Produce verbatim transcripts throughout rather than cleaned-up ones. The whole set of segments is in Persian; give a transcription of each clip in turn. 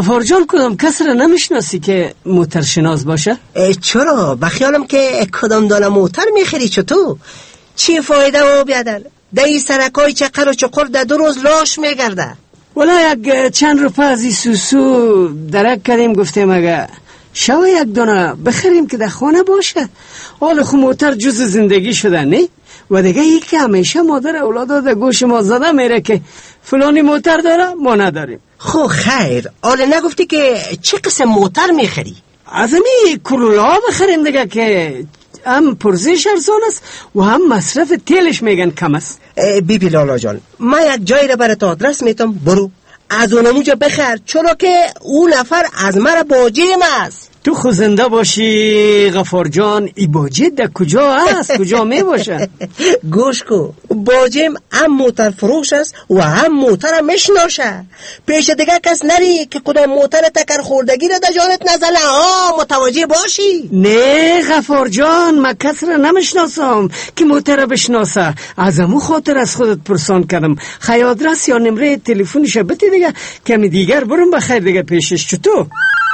غفار جان کدام کس را نمیشناسی که موتر شناس باشه؟ چرا؟ بخیالم که کدام دانه موتر میخری چطور؟ چی فایده و بیادر؟ ده ای سرکای چقر و چقر ده دو روز لاش میگرده. ولی یک چند روپه از این سوسو درک کردیم، گفتیم اگه شو یک دانه بخریم که در خانه باشه. حال خو موتر جز زندگی شده نه؟ و دیگه یک که همیشه مادر اولادا در گوش ما زده میره که فلانی موتر داره ما نداریم. خو خیر، حالا نگفتی که چه قسم موتر میخری؟ از امی کرولا بخریم دیگه که هم پرزش ارزان است و هم مصرف تیلش میگن کم است. بی بی لالا جان، من یک جایی را برای تا آدرس میتم، برو از اونموجا بخر، چرا که اون نفر از مرا باجیم است. تو خود زنده باشی غفار جان، ای باجه در کجا هست؟ کجا می باشه؟ گوش کو، باجیم هم موتر فروش است و هم موتر میشناشه. پیش دیگه کس نری که کدام موتر تکر خوردگی را در جانت نزله. ها متوجه باشی. نه غفار جان، من کس را نمیشناسم که موتر را بشناسه. از امو خاطر از خودت پرسان کردم. خیلی آدرس یا نمره تلفنش بده دیگه، کمی دیگر برم بخیر دیگه پیشش. چطور؟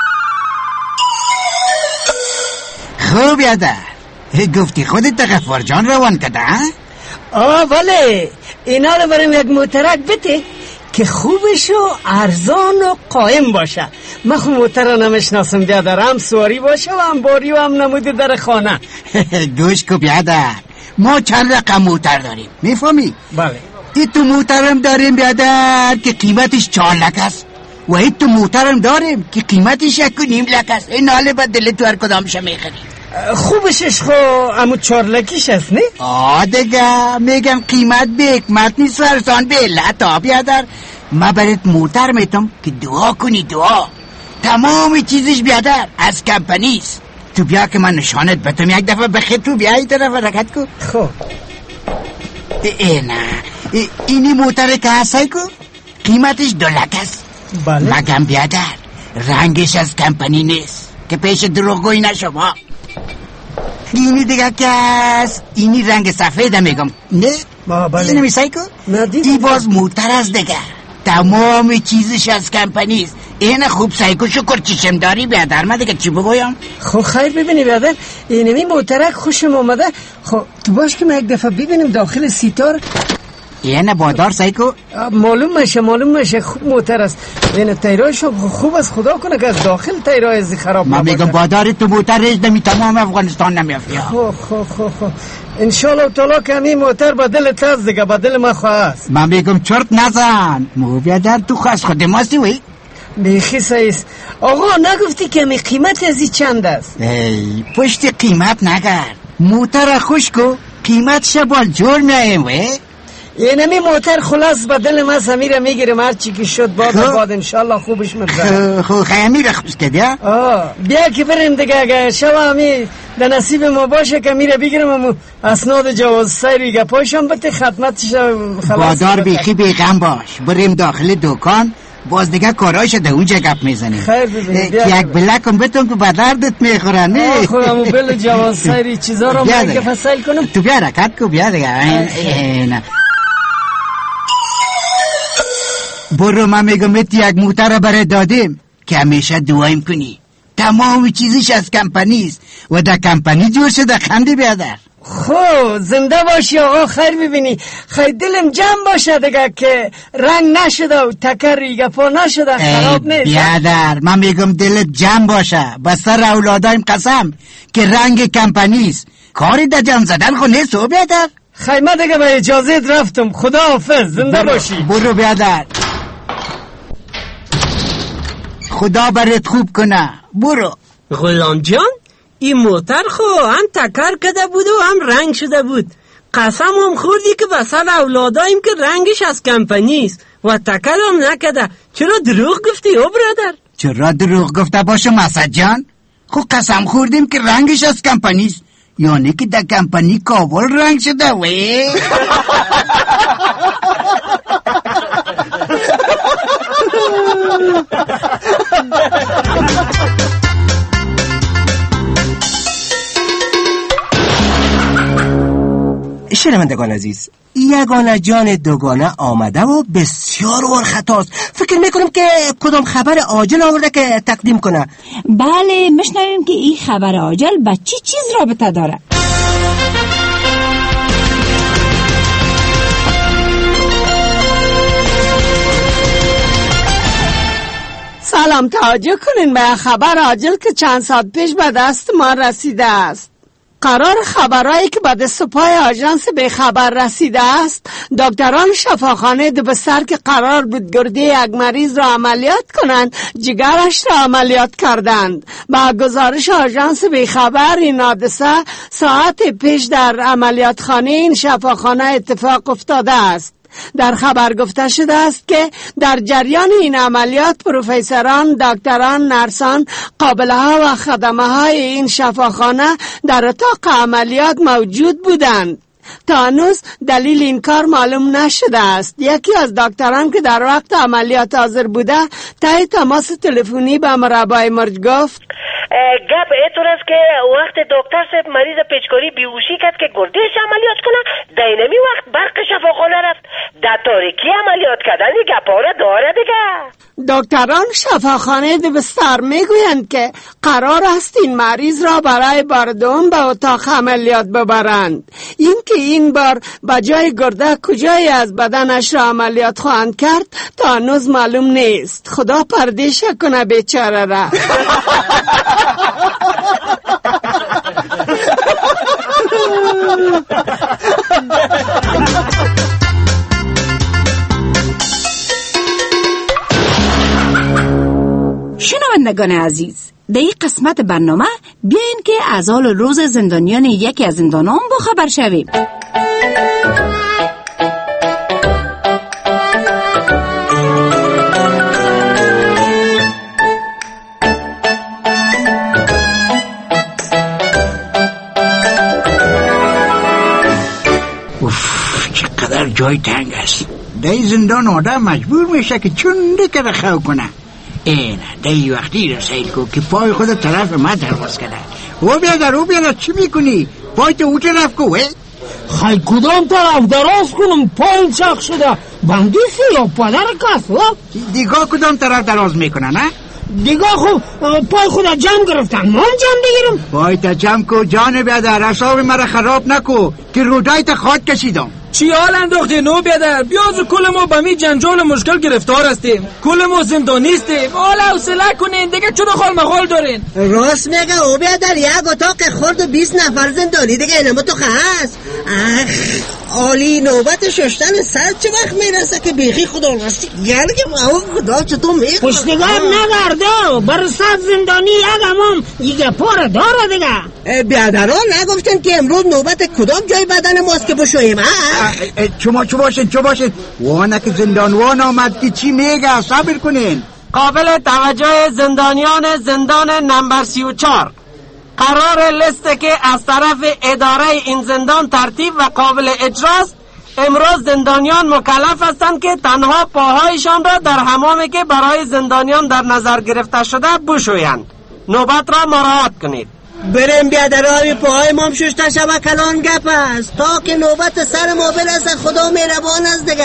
خوب یاده گفتی خودت تا غفار جان روان کده؟ آه ولی اینا رو بریم یک موترک بده که خوبش و ارزان و قایم باشه. من خود موتر رو نمیشناسم بیادر، هم سواری باشه و هم باری و هم نموده در خانه. گوش کو بیادر، ما چند رقم موتر داریم میفهمی؟ بله. ای تو موترم داریم بیادر که قیمتش چهار لک است و ای تو موترم داریم که قیمتش یک و نیم لک است. این حاله با دل تو هر کدامش میخری. خوبشش خو امو چهار لکیش است نه؟ آه دیگه میگم قیمت به حکمت نیست ورزان به علت. آه بیادر، ما برات موتر میتم که دعا کنی. دعا تمام چیزش بیادر از کمپنیست. تو بیا که من نشانت بتم یک دفعه بخیر. تو بیا این طرف رکت کو. خب ای نه ای اینی موتر که هستی کو قیمتش دو لک است. بله. مگم بیادر رنگش از کمپنی نیست که پیش دروغگویی نشما. اینی دیگه که است، اینی رنگ سفیده میگم نه؟ بله. اینو میسایی کو؟ ای باز موتر از دیگه تمام چیزش از کمپنی است. این خوب سایکو شکر چشم داری بیادر. من دیگه چی بگویم؟ خب خیر ببینی بیادر، اینمی موترک خوشم آمده. خب تو باش که ما یک دفعه ببینیم داخل سیتار. اینه بادار سایکو؟ معلوم میشه معلوم میشه خوب موتر است. این تیرایش خوب از خدا کنه که از داخل تیرای ازی خراب نباشه. من میگم بادار تو موتر ریز نمی تمام افغانستان نمیافیا. خب خب خب خب انشالله تعالی که همین موتر با دل تاز دیگه با دل ما خواست. من میگم چرت نزن. مو بیادر تو خواست خود ماستی وی بیخی سایست. آقا نگفتی که می قیمت ازی چند است؟ ای پشت قیمت نگرد، موتر خوش کو قیمت شبال جور میایم وی. اینمی موتر خلاص با دل ما سمیره میگیرم، هر چی که شد باد و باد انشالله خوبش مرزه. خو خیمی را خوش کردی ها؟ آه بیا که بریم دیگه. اگه شما همی در نصیب ما باشه که میره بگیرم امو اسناد جواز سیری گه پایشم بته خدمتش خلاص. بادار بیخی بیغم باش، بریم داخل دکان باز دیگه کارایش ده اونجا گپ میزنیم. خیر ببینید یک بلکم بتون که با دردت میخورن. آه خودمو بل جواز سیری چیزا رو مگه فصل کنم. تو بیا رکت کو بیا دیگه. برو من میگم ات یک موتر برای دادیم که همیشه دعایم کنی. تمام چیزش از کمپنی است و در کمپنی جور شده. خنده بیادر. خب زنده باشی آقا. خیر ببینی خیر دلم جمع باشه دیگه که رنگ نشده و تکر ریگه پا نشده خراب نیست. بیادر من میگم دلت جمع باشه، بس سر اولادایم قسم که رنگ کمپنی است. کاری در جمع زدن خو نیست و بیادر. خیر من دیگه به اجازه رفتم. خدا حافظ. زنده باشی. برو بیادر، خدا برات خوب کنه. برو. غلام جان این موتر خو هم تکر کده بود و هم رنگ شده بود. قسم هم خوردی که بسر اولاداییم که رنگش از کمپنی است و تکر هم نکده. چرا دروغ گفتی او برادر؟ چرا دروغ گفته باشه مسد جان؟ خو قسم خوردیم که رنگش از کمپنی است، یعنی که در کمپنی کابل رنگ شده وی. شنوندگان عزیز، یگانه جان دوگانه آمده و بسیار ور خطاست. فکر میکنم که کدام خبر عاجل آورده که تقدیم کنه. بله، میشنویم که این خبر عاجل با چی چیز رابطه داره. سلام، توجه کنین به خبر عاجل که چند ساعت پیش به دست ما رسیده است. قرار خبرایی که به دست پای آژانس به خبر رسیده است، دکتران شفاخانه دبستر که قرار بود گرده یک مریض را عملیات کنند، جگرش را عملیات کردند. با گزارش آژانس به خبر، این حادثه ساعت پیش در عملیات خانه این شفاخانه اتفاق افتاده است. در خبر گفته شده است که در جریان این عملیات پروفسوران، دکتران، نرسان، قابله ها و خدمه های این شفاخانه در اتاق عملیات موجود بودند. تا هنوز دلیل این کار معلوم نشده است. یکی از دکتران که در وقت عملیات حاضر بوده تای تماس تلفنی به مربای مرج گفت گپ ایتون است که وقت دکتر صاحب مریض پیچکاری بیهوشی کرد که گردهش عملیات کنه، دینمی وقت برق شفاخانه رفت، در تاریکی عملیات کردن گپاره داره دیگه. دکتران شفاخانه دبستر میگویند که قرار است این مریض را برای بار دوم به اتاق عملیات ببرند. این که این بار به جای گرده کجایی از بدنش را عملیات خواهند کرد تا هنوز معلوم نیست. خدا پردیش کنه بیچاره را. شنوندگان عزیز، در این قسمت برنامه بیاین که از حال روز زندانیان یکی از زندانان بخبر شویم. اوف، چقدر جای تنگ است. در زندان آدم مجبور میشه که چونده که رخو کنه. اینه دی وقتی رسید کو که پای خود طرف ما درواز کنه. او بیادر او بیادر چی میکنی؟ پای تو او طرف کو وی؟ خیلی کدام طرف دراز کنم؟ پای چاق شده بندیسی یا پدر کس ها؟ دیگاه کدام طرف دراز میکنه نه؟ دیگاه خب پای خود جمع گرفتن، ما هم جمع بگیرم. پای تا جمع کو جان بیادر، اصاب مرا خراب نکو که رودای تا خود کشیدم. چی حال انداخته نو بیادر؟ بیازو کل ما به می جنجال مشکل گرفتار هستیم، کل ما زندانیستیم. حالا حوصله کنین دیگه، چون خال مخال دارین. راست میگه او بیادر، یک اتاق خورد و بیست نفر زندانی دیگه اینما تو هست. عالی، نوبت ششتن سر چه وقت میرسه که بیخی خدا راستی گرگم او خدا چطور میخواه پشتگاه نگرده بر صد زندانی یک امام یک پار داره دیگه. بیادران نگفتن که امروز نوبت کدام جای بدن ماست که بشویم؟ چما چو باشین چو باشین وانه که زندانوان آمد که چی میگه، صبر کنین. قابل توجه زندانیان زندان نمبر سی و چار، قرار لیست که از طرف اداره این زندان ترتیب و قابل اجراست. امروز زندانیان مکلف هستند که تنها پاهایشان را در حمامی که برای زندانیان در نظر گرفته شده بشویند. نوبت را مراعات کنید. بریم بیادرهای پاهای مام ششته شبه کلان گپ است تا که نوبت سر ما برسه. خدا مهربان است دیگه.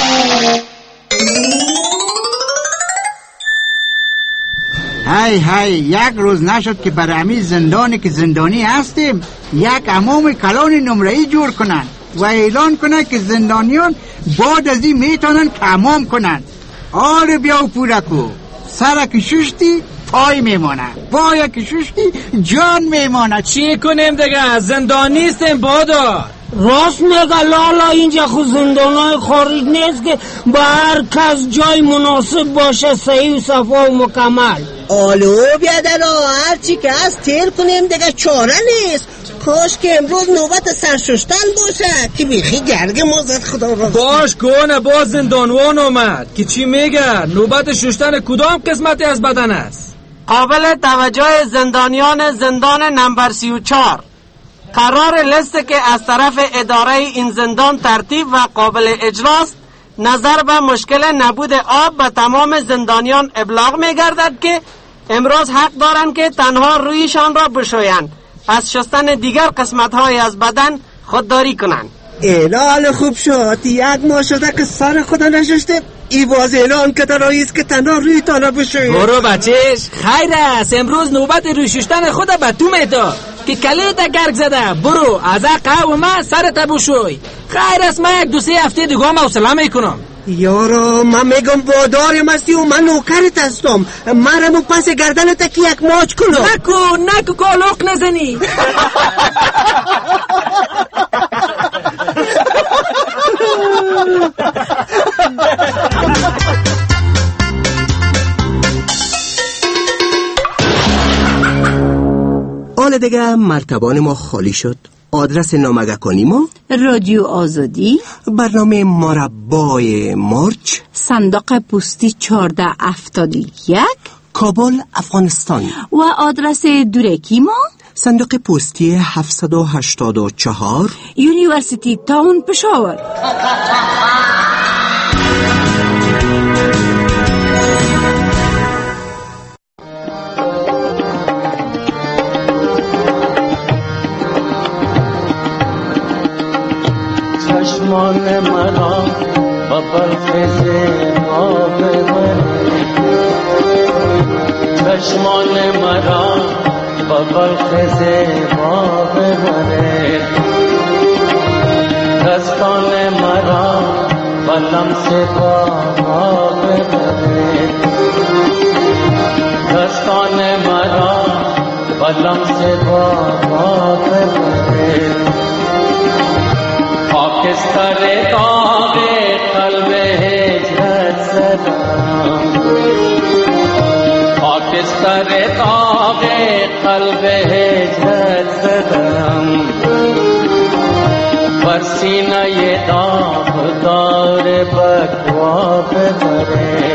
های های، یک روز نشد که برای همی زندانی که زندانی هستیم یک عموم کلان نمره‌ای جور کنن و اعلان کنن که زندانیان بعد از این میتونن تمام کنن. آره بیا و پورکو، سر که ششتی پای میمانه، پای که ششتی جان میمانه. چی کنیم دیگه؟ زندان نیستیم بادار. راست میگه لالا، اینجا خود زندانای خارج نیست که با هر کس جای مناسب باشه، صحیح و صفا و مکمل. آلو بیادرها، هر چی که هست تیر کنیم دیگه، چاره نیست. کاش که امروز نوبت سرششتن باشه که بیخی گرگ مازد خدا را. باش کنه، باز زندانوان آمد که چی میگه؟ نوبت ششتن کدام قسمتی از بدن است؟ قابل توجه زندانیان زندان نمبر سی و چار، قرار لیست که از طرف اداره این زندان ترتیب و قابل اجراست. نظر به مشکل نبود آب به تمام زندانیان ابلاغ می‌گردد که امروز حق دارند که تنها رویشان را بشویند، از شستن دیگر قسمت‌های از بدن خودداری کنند. اعلان خوب شد. یک ماه شده که سر خدا نشسته، ای باز اعلان که رئیس که تنها روی تانه بشه. برو بچهش، خیر است. امروز نوبت روی ششتن خود به تو میتا که کلیت گرگ زده. برو از قهوه من سرت بشوی. خیر است، من یک دو سه هفته دیگه هم حوصله میکنم. یارو من میگم وادارم هستی و من نوکرت هستم. مرمو پس گردنت که یک ماچ کنم. نکو نکو کالوق نزنی. حالا دیگه مرتبان ما خالی شد. آدرس نامگکانی ما رادیو آزادی، برنامه مربای مارچ، صندوق پستی چهارده هفتاد و یک، کابل، افغانستان. و آدرس دورکی ما صندوق پستی هفتصد و هشتاد و چهار، یونیورسیتی تاون، پشاور. چشمان مرا ببر خیزه آب بره، چشمان مرا ببر خیزه آب بره، دستان مرا بلم سے آب بره، دستان مرا بلم سے آب بره، خاکستر داغ قلب هجرت زدم، خاکستر داغ قلب هجرت زدم، بر سینه داغدار بکوا ببرد،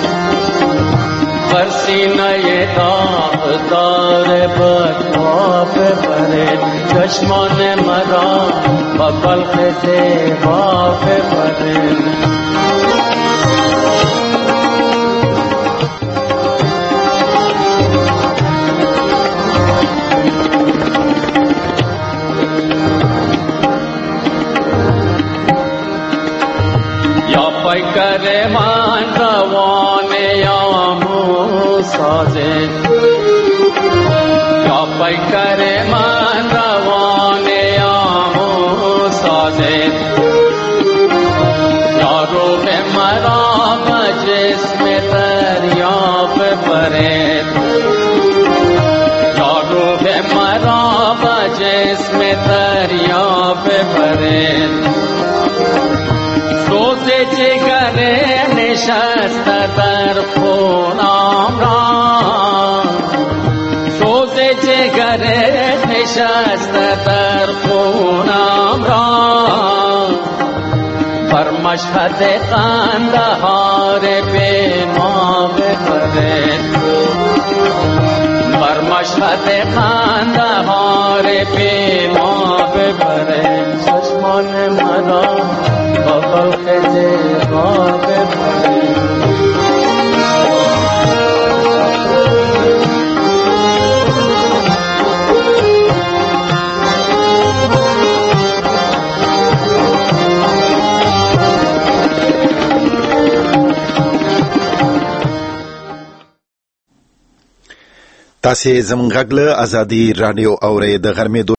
بر سینه داغدار بکوا ببرد، چشمان مرا با بلخ زیبا ببرد. یا پیکر من روان یا موسازه، یا پیکر من روان یا موسازه، یا روح مرا جسم دریا ببرد، یا روح مرا جسم دریا ببرد، سوز جگر نشست در خونم را، سوز جگر نشست در خونم را، بر مشهد قندهار به ما ببرد، بر مشهد قندهار به ما ببرد، چشمان مرا با بلخ زیبا ببرد. تاسې زموږ غږ له ازادي راډیو اورئ. د غرمې